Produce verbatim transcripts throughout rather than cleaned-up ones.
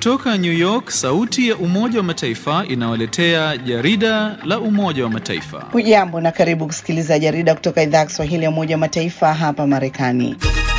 Kutoka New York, sauti ya Umoja wa Mataifa inawaletea jarida la Umoja wa Mataifa. Hujambo na karibu kusikiliza jarida kutoka idhaa ya Kiswahili ya Umoja wa Mataifa hapa Marekani.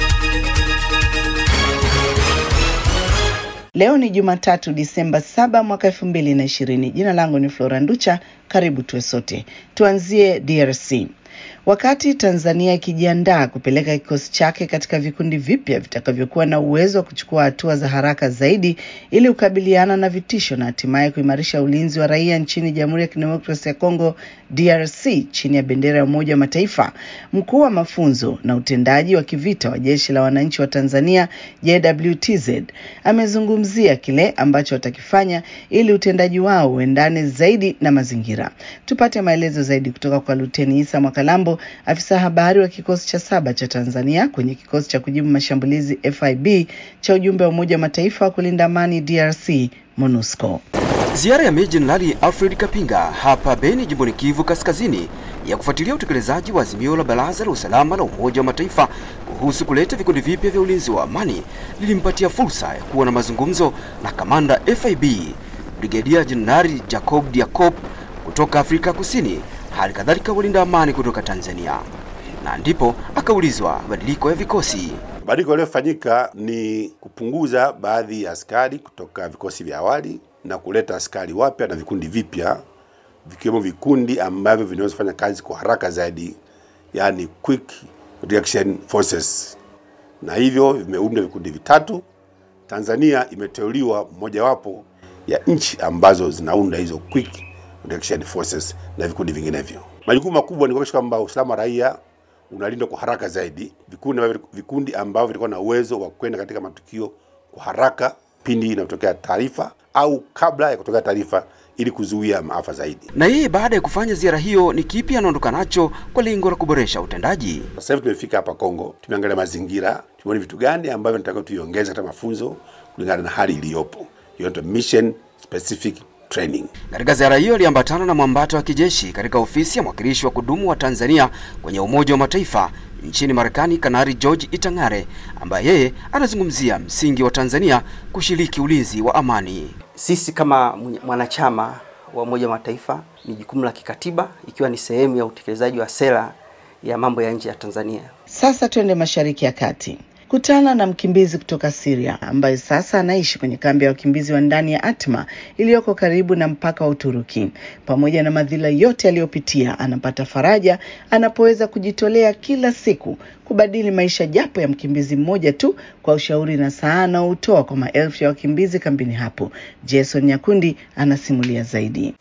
Leo ni Jumatatu Disemba saba mwaka elfu mbili na ishirini. Jina langu ni Flora Nducha. Karibu tuwe sote. Tuanzie D R C. Wakati Tanzania ikijiandaa kupeleka kikosi chake katika vikundi vipya vitakavyokuwa na uwezo wa kuchukua hatua za haraka zaidi ili kukabiliana na vitisho na hatimaye kuimarisha ulinzi wa raia nchini Jamhuri ya Kidemokrasia ya Kongo D R C chini ya bendera ya Umoja wa Mataifa, mkuu wa mafunzo na utendaji wa kivita wa Jeshi la Wananchi wa Tanzania J W T Z amezungumzia kile ambacho watakifanya ili utendaji wao uendane zaidi na mazingira. Tupate maelezo zaidi kutoka kwa Luteni Isa Mwakalambo, afisa habari wa kikosi cha saba cha Tanzania kwenye kikosi cha kujibu mashambulizi F I B cha ujumbe wa Umoja wa Mataifa wa kulinda amani D R C MONUSCO. Ziara ya Meja Jenerali Alfred Kapinga hapa Beni, jimboni Kivu Kaskazini, ya kufuatilia utekelezaji wa azimio la Baraza la Usalama la Umoja wa Mataifa kuhusu kuleta vikundi vipya vya ulinzi wa amani lilimpatia fursa ya kuwa na mazungumzo na kamanda F I B Brigadier Jenerali Jacob Diakop kutoka Afrika Kusini, hali kadhalika walinda amani kutoka Tanzania. Na ndipo akaulizwa mabadiliko ya vikosi. Mabadiliko yaliyofanyika ni kupunguza baadhi ya askari kutoka vikosi vya awali na kuleta askari wapya na vikundi vipya, vikiwemo vikundi ambavyo vinaweza kufanya kazi kwa haraka zaidi, yani quick reaction forces. Na hivyo vimeunda vikundi vitatu. Tanzania imeteuliwa mmoja wapo ya nchi ambazo zinaunda hizo quick reaction forces na vikundi vinginevyo. Majukumu makubwa ni kuhakikisha kwamba usalama raia unalindwa kwa haraka zaidi. Vikundi vikundi ambavyo vilikuwa na uwezo wa kwenda katika matukio kwa haraka pindi inapotokea taarifa au kabla ya kutokea taarifa ili kuzuia maafa zaidi. Na yeye baada ya kufanya ziara hiyo ni kipi anaondoka nacho kwa lengo la kuboresha utendaji? Sasa hivi tumefika hapa Kongo, tumeangalia mazingira, tumeona vitu gani ambavyo tunataka tuiongeze katika mafunzo kulingana na hali iliyopo. Hiyo ndio mission specific training. Katika ziara hiyo aliambatana na mwambato wa kijeshi katika ofisi ya mwakilishi wa kudumu wa Tanzania kwenye Umoja wa Mataifa nchini Marekani, Kanari George Itangare, ambaye yeye anazungumzia msingi wa Tanzania kushiriki ulinzi wa amani. Sisi kama mwanachama wa Umoja wa Mataifa ni jukumu la kikatiba, ikiwa ni sehemu ya utekelezaji wa sera ya mambo ya nje ya Tanzania. Sasa twende Mashariki ya Kati. Kutana na mkimbizi kutoka Syria ambaye sasa anaishi kwenye kambi ya wakimbizi wa ndani ya Atma iliyoko karibu na mpaka wa Uturuki. Pamoja na madhila yote aliyopitia, anapata faraja anapoweza kujitolea kila siku kubadili maisha japo ya mkimbizi mmoja tu kwa ushauri na saa na utoa kwa maelfu ya wakimbizi kambini hapo. Jason Nyakundi anasimulia zaidi.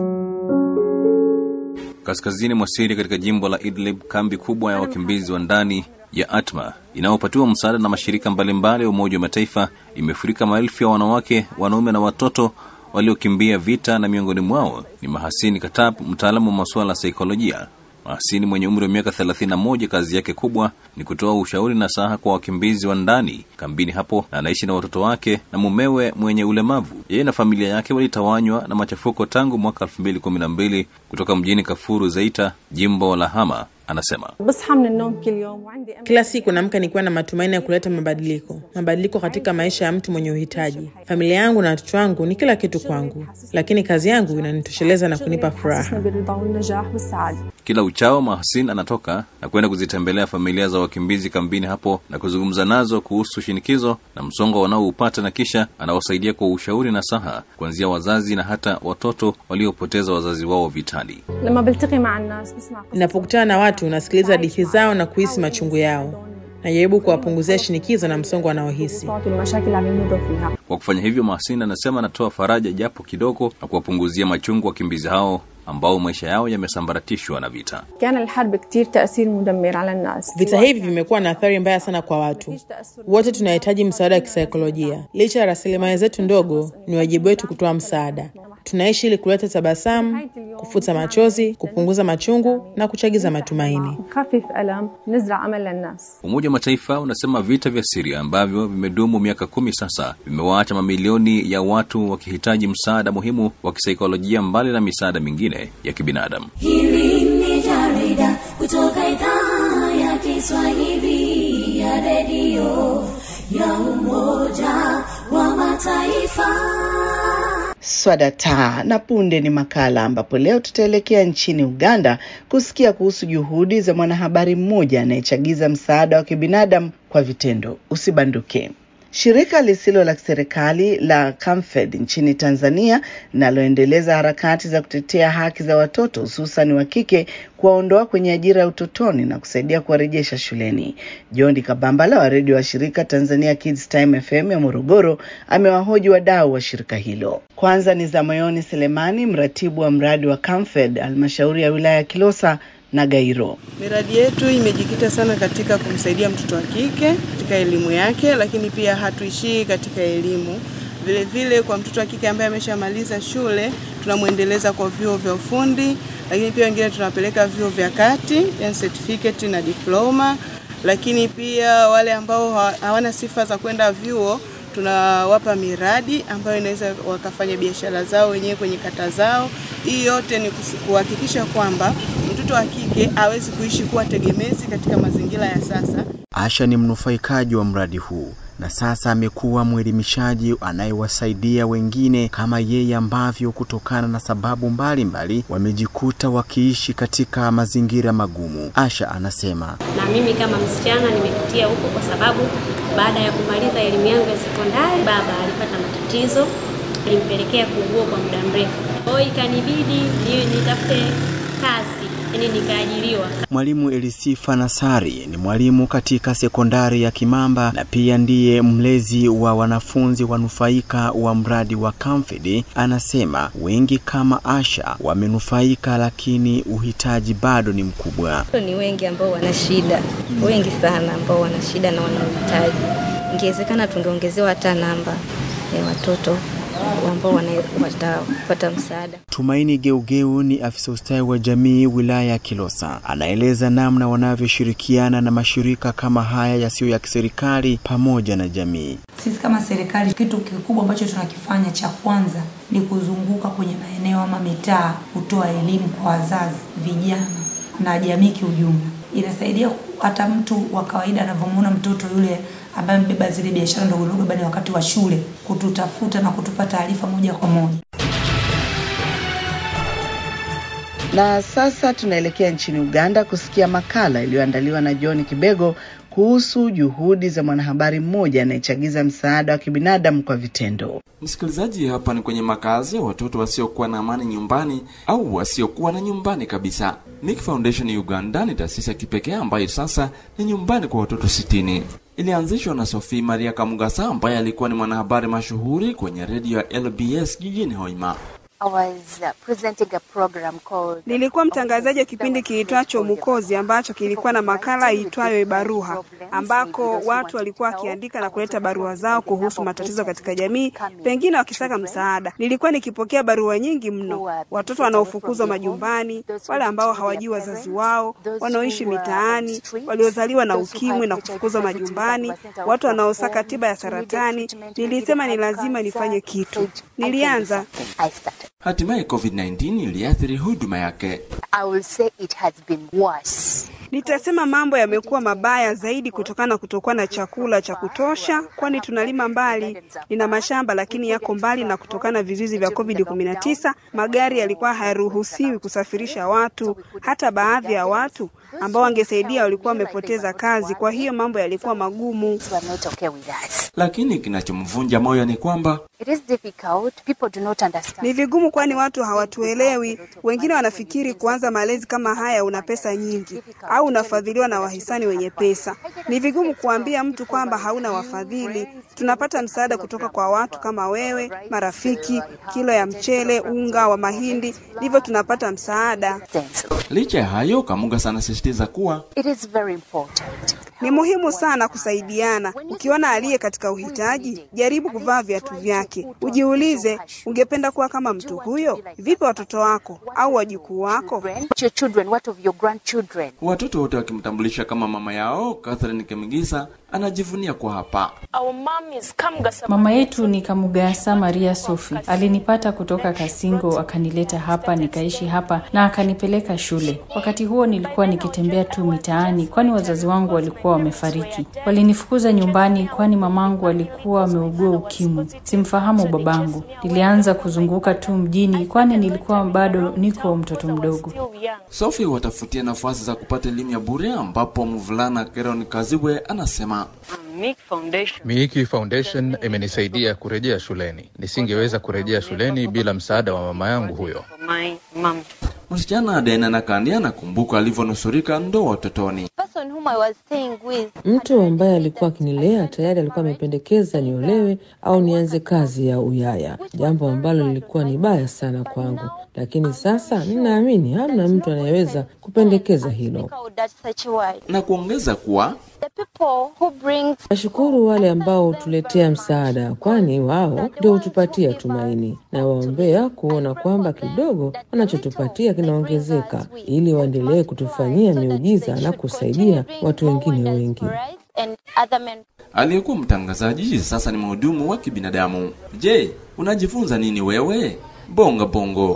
Kaskazini mwa Syria katika jimbo la Idlib, kambi kubwa ya wakimbizi wa ndani ya Atma inayopatiwa msaada na mashirika mbalimbali ya Umoja wa Mataifa imefurika maelfu ya wanawake, wanaume na watoto waliokimbia vita, na miongoni mwao ni Mahasini Katab, mtaalamu wa masuala ya saikolojia. Mahasini mwenye umri wa miaka thelathini na moja, kazi yake kubwa ni kutoa ushauri na saha kwa wakimbizi wa ndani kambini hapo, na anaishi na watoto wake na mumewe mwenye ulemavu. Yeye na familia yake walitawanywa na machafuko tangu mwaka elfu mbili kumi na mbili kutoka mjini Kafuru Zaita, jimbo la Hama. Anasema, kila siku naamka nikiwa na matumaini ya kuleta mabadiliko, mabadiliko katika maisha ya mtu mwenye uhitaji. Familia yangu na watoto wangu ni kila kitu kwangu, lakini kazi yangu inanitosheleza na kunipa furaha. Kila uchao Mahasin anatoka na kwenda kuzitembelea familia za wakimbizi kambini hapo na kuzungumza nazo kuhusu shinikizo na msongo wanaoupata, na kisha anawasaidia kwa ushauri na saha kuanzia wazazi na hata watoto waliopoteza wazazi wao vitani. Ninapokutana na watu unasikiliza hadithi zao na kuhisi machungu yao. Najaribu kuwapunguzia shinikizo na msongo wanaohisi. Kwa kufanya hivyo, Mahasin anasema anatoa faraja japo kidogo na kuwapunguzia machungu wakimbizi hao ambao maisha yao yamesambaratishwa na vita. Vita hivi vimekuwa na athari mbaya sana kwa watu. Wote tunahitaji msaada wa kisaikolojia. Licha ya rasilimali zetu ndogo, ni wajibu wetu kutoa msaada. Tunaishi ili kuleta tabasamu, kufuta machozi, kupunguza machungu na kuchagiza matumaini. Umoja wa Mataifa unasema vita vya Syria ambavyo vimedumu miaka kumi sasa vimewaacha mamilioni ya watu wakihitaji msaada muhimu wa kisaikolojia mbali na misaada mingine ya kibinadamu. Hili ni jarida kutoka idhaa ya Kiswahili ya Radio ya Umoja wa Mataifa. Swadata na punde ni makala ambapo leo tutaelekea nchini Uganda kusikia kuhusu juhudi za mwanahabari mmoja anayechagiza msaada wa kibinadamu kwa vitendo. Usibanduke. Shirika lisilo la serikali la Camfed nchini Tanzania linaloendeleza harakati za kutetea haki za watoto hususan wa kike kuwaondoa kwenye ajira ya utotoni na kusaidia kuwarejesha shuleni. John Kabambala wa redio wa shirika Tanzania Kids Time F M ya Morogoro amewahoji wadau wa shirika hilo. Kwanza ni Zamoyoni Selemani, mratibu wa mradi wa Camfed halmashauri ya wilaya ya Kilosa na Gairo. Miradi yetu imejikita sana katika kumsaidia mtoto wa kike katika elimu yake, lakini pia hatuishii katika elimu. Vile vile kwa mtoto wa kike ambaye ameshamaliza shule, tunamuendeleza kwa vyuo vya ufundi, lakini pia wengine tunapeleka vyuo vya kati, yani certificate na diploma, lakini pia wale ambao hawana sifa za kwenda vyuo, tunawapa miradi ambayo inaweza wakafanya biashara zao wenyewe kwenye kata zao. Hii yote ni kuhakikisha kwamba mtoto wa kike hawezi kuishi kuwa tegemezi katika mazingira ya sasa. Asha ni mnufaikaji wa mradi huu na sasa amekuwa mwelimishaji anayewasaidia wengine kama yeye ambavyo kutokana na sababu mbalimbali wamejikuta wakiishi katika mazingira magumu. Asha anasema, na mimi kama msichana nimepitia huko kwa sababu baada ya kumaliza elimu yangu ya sekondari baba alipata matatizo, ilimpelekea kuugua kwa muda mrefu. Kwa hiyo ikanibidi nitafute kazi, yani nikaajiriwa. Mwalimu Elisifa Nasari ni mwalimu katika sekondari ya Kimamba na pia ndiye mlezi wa wanafunzi wanufaika wa mradi wa Camfed. Anasema wengi kama Asha wamenufaika, lakini uhitaji bado ni mkubwa. Ni wengi ambao wana shida, wengi sana ambao wana shida na wana uhitaji. Ingewezekana tungeongezewa hata namba ya watoto ambao wanapata msaada. Tumaini Geugeu ni afisa ustawi wa jamii wilaya ya Kilosa. Anaeleza namna wanavyoshirikiana na mashirika kama haya yasiyo ya kiserikali pamoja na jamii. Sisi kama serikali, kitu kikubwa ambacho tunakifanya cha kwanza ni kuzunguka kwenye maeneo ama mitaa kutoa elimu kwa wazazi, vijana na jamii kiujumla. Inasaidia hata mtu wa kawaida anavyomuona mtoto yule ambaye mbeba zile biashara ndogo ndogo baada ya wakati wa shule kututafuta na kutupa taarifa moja kwa moja. Na sasa tunaelekea nchini Uganda kusikia makala iliyoandaliwa na John Kibego kuhusu juhudi za mwanahabari mmoja anayechagiza msaada wa kibinadamu kwa vitendo. Msikilizaji, hapa ni kwenye makazi ya watoto wasiokuwa na amani nyumbani au wasiokuwa na nyumbani kabisa. Nick Foundation Uganda ni taasisi ya kipekee ambayo sasa ni nyumbani kwa watoto sitini. Ilianzishwa na Sophie Maria Kamugasa ambaye alikuwa ni mwanahabari mashuhuri kwenye redio ya L B S jijini Hoima. I was uh, presenting a program called Nilikuwa mtangazaji wa kipindi kiitwacho Mukozi ambacho kilikuwa na makala iitwayo Ibaruha ambako watu walikuwa wakiandika na kuleta barua zao kuhusu matatizo katika jamii, pengine wakitaka msaada. Nilikuwa nikipokea barua nyingi mno. Watoto wanaofukuzwa majumbani, wale ambao hawajui wazazi wao, wanaoishi mitaani, waliozaliwa na ukimwi na kufukuzwa majumbani, watu wanaosaka tiba ya saratani. Nilisema ni lazima nifanye kitu. Nilianza. Hatimaye COVID nineteen iliathiri huduma yake. I will say it has been worse. Nitasema mambo yamekuwa mabaya zaidi kutokana na kutokuwa na chakula cha kutosha, kwani tunalima mbali. Nina mashamba lakini yako mbali, na kutokana na vizuizi vya COVID kumi na tisa magari yalikuwa hayaruhusiwi kusafirisha watu. Hata baadhi ya watu ambao wangesaidia walikuwa wamepoteza kazi, kwa hiyo mambo yalikuwa magumu. Lakini kinachomvunja moyo ni kwamba it is difficult, people do not understand. Ni vigumu kwani watu hawatuelewi. Wengine wanafikiri kuanza malezi kama haya una pesa nyingi au unafadhiliwa na wahisani wenye pesa. Ni vigumu kuambia mtu kwamba hauna wafadhili. Tunapata msaada kutoka kwa watu kama wewe, marafiki, kilo ya mchele, unga wa mahindi, ndivyo tunapata msaada. Licha ya hayo, Kamugasa anasisitiza kuwa it is very important. Ni muhimu sana kusaidiana. Ukiona aliye katika uhitaji, jaribu kuvaa viatu vyake. kike. Ujiulize, ungependa kuwa kama mtu huyo? Vipi watoto wako au wajukuu wako? Your children, what of your grandchildren? Watoto wote wakimtambulisha kama mama yao, Catherine Kemigisa anajivunia kwa hapa. Mama yetu ni Kamugasa Maria Sophie. Alinipata kutoka Kasingo akanileta hapa, nikaishi hapa na akanipeleka shule. Wakati huo nilikuwa nikitembea tu mitaani kwani wazazi wangu walikuwa wamefariki. Walinifukuza nyumbani kwani mamangu alikuwa ameugua ukimwi. Simfahamu babangu. Nilianza kuzunguka tu mjini kwani nilikuwa bado niko mtoto mdogo. Sophie watafutia nafasi za kupata elimu ya bure ambapo mvulana Keron Kazibwe anasema Miki Foundation imenisaidia kurejea shuleni. Nisingeweza kurejea shuleni bila msaada wa mama yangu huyo. Msichana Dena Nakandi anakumbuka alivyonusurika ndoa utotoni. Mtu ambaye alikuwa akinilea tayari alikuwa amependekeza niolewe au nianze kazi ya uyaya, jambo ambalo lilikuwa ni baya sana kwangu, lakini sasa ninaamini hamna mtu anayeweza kupendekeza hilo. Na kuongeza kuwa nashukuru wale ambao hutuletea msaada kwani wao ndio hutupatia tumaini, na waombea kuona kwamba kidogo wanachotupatia kinaongezeka ili waendelee kutufanyia miujiza na kusaidia watu wengine wengi. Aliyekuwa mtangazaji sasa ni mhudumu wa kibinadamu. Je, unajifunza nini wewe? Bonga bongo.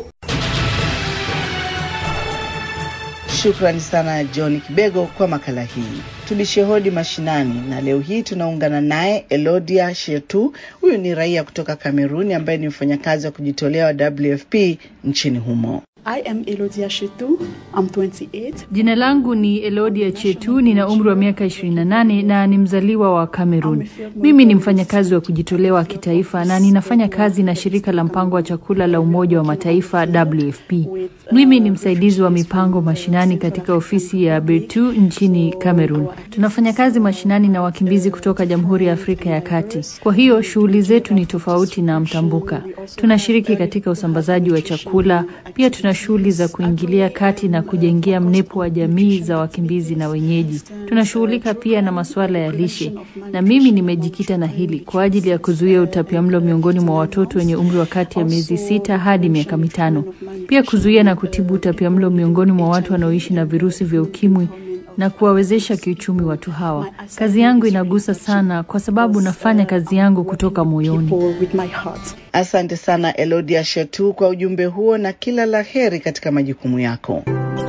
Shukrani sana John Kibego kwa makala hii. Tubishe hodi mashinani na leo hii tunaungana naye Elodia Shetu. Huyu ni raia kutoka Kameruni ambaye ni mfanyakazi wa kujitolea wa W F P nchini humo. I am Elodia Chetu. I'm twenty-eight. Jina langu ni Elodia Chetu, nina umri wa miaka ishirini na nane na ni mzaliwa wa Cameroon. Mimi ni mfanyakazi wa kujitolea wa kitaifa na ninafanya kazi na shirika la mpango wa chakula la Umoja wa Mataifa W F P. Mimi ni msaidizi wa mipango mashinani katika ofisi ya Bertu nchini Cameroon. Tunafanya kazi mashinani na wakimbizi kutoka Jamhuri ya Afrika ya Kati. Kwa hiyo shughuli zetu ni tofauti na mtambuka. Tunashiriki katika usambazaji wa chakula, pia tuna shughuli za kuingilia kati na kujengea mnepo wa jamii za wakimbizi na wenyeji. Tunashughulika pia na masuala ya lishe, na mimi nimejikita na hili kwa ajili ya kuzuia utapiamlo miongoni mwa watoto wenye umri wa kati ya miezi sita hadi miaka mitano. Pia kuzuia na kutibu utapiamlo miongoni mwa watu wanaoishi na virusi vya ukimwi na kuwawezesha kiuchumi watu hawa. Kazi yangu inagusa sana kwa sababu nafanya kazi yangu kutoka moyoni. Asante sana Elodia Shetu kwa ujumbe huo na kila laheri katika majukumu yako.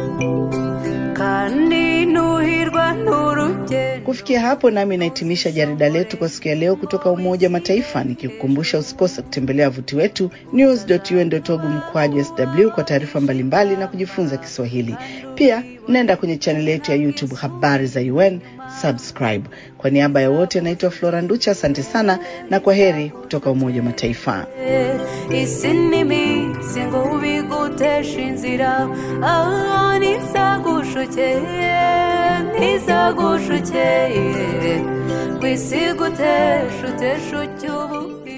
Kufikia hapo nami nahitimisha jarida letu kwa siku ya leo kutoka Umoja wa Mataifa, nikikukumbusha usikose kutembelea wavuti wetu news dot u n dot org mkwaju S W kwa taarifa mbalimbali na kujifunza Kiswahili. Pia nenda kwenye channel yetu ya YouTube Habari za U N, subscribe. Kwa niaba ya wote naitwa Flora Nducha, asante sana na kwaheri kutoka Umoja wa Mataifa. Isinimi singo ubigutesha inzira aho nisagushukeye nisagushukeye kwisigutesha utesha ucyubu